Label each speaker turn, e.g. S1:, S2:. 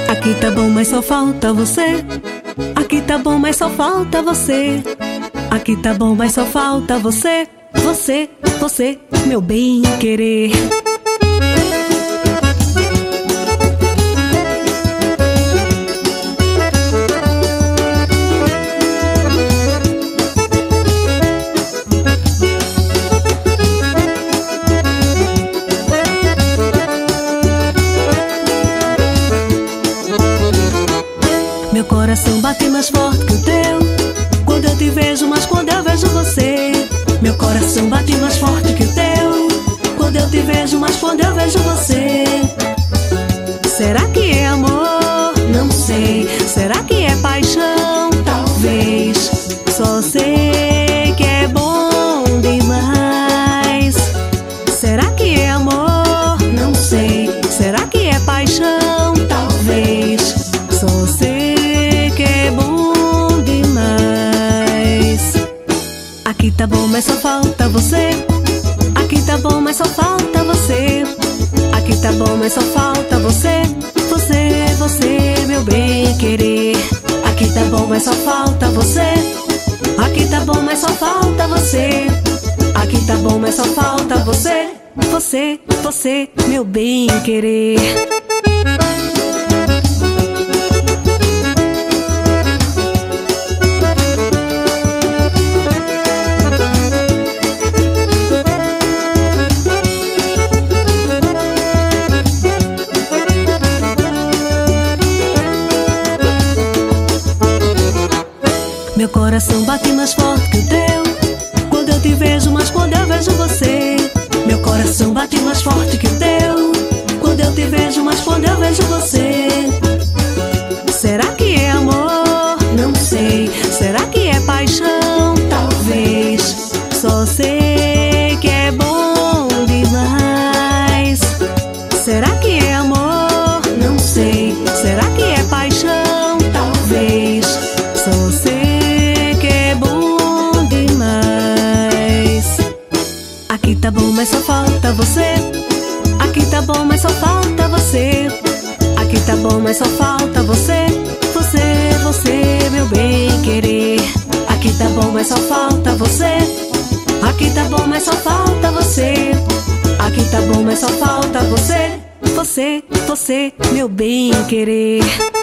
S1: Aqui tá bom, mas só falta você. Aqui tá bom, mas só falta você. Aqui tá bom, mas só falta você. Você, você, meu bem querer. Meu coração bate mais forte que o teu quando eu te vejo, mas quando eu vejo você. Meu coração bate mais forte que o teu quando eu te vejo, mas quando eu vejo você. Será que é amor? Não sei. Será que é paixão? Talvez. Só sei que é bom demais. Será que é amor? Não sei. Será que é paixão? Talvez. Só sei que é bom demais. Aqui tá bom, mas só falta você. Aqui tá bom, mas só falta você. Aqui tá bom, mas só falta você. Você, você, meu bem querer. Aqui tá bom, mas só falta você. Aqui tá bom, mas só falta você. Aqui tá bom, mas só falta você. Você, você, meu bem querer. Meu coração bate mais forte que o teu quando eu te vejo, mas quando eu vejo você. Meu coração bate mais forte que o teu quando eu te vejo, mas quando eu vejo você. Será que é amor? Não sei. Será que é paixão? Talvez. Só sei que é bom demais. Será que é amor? Não sei. Será que é paixão? Talvez. Só sei. Aqui tá bom, mas só falta você. Aqui tá bom, mas só falta você. Aqui tá bom, mas só falta você. Você, você, meu bem querer. Aqui tá bom, mas só falta você. Aqui tá bom, mas só falta você. Aqui tá bom, mas só falta você. Você, você, meu bem querer.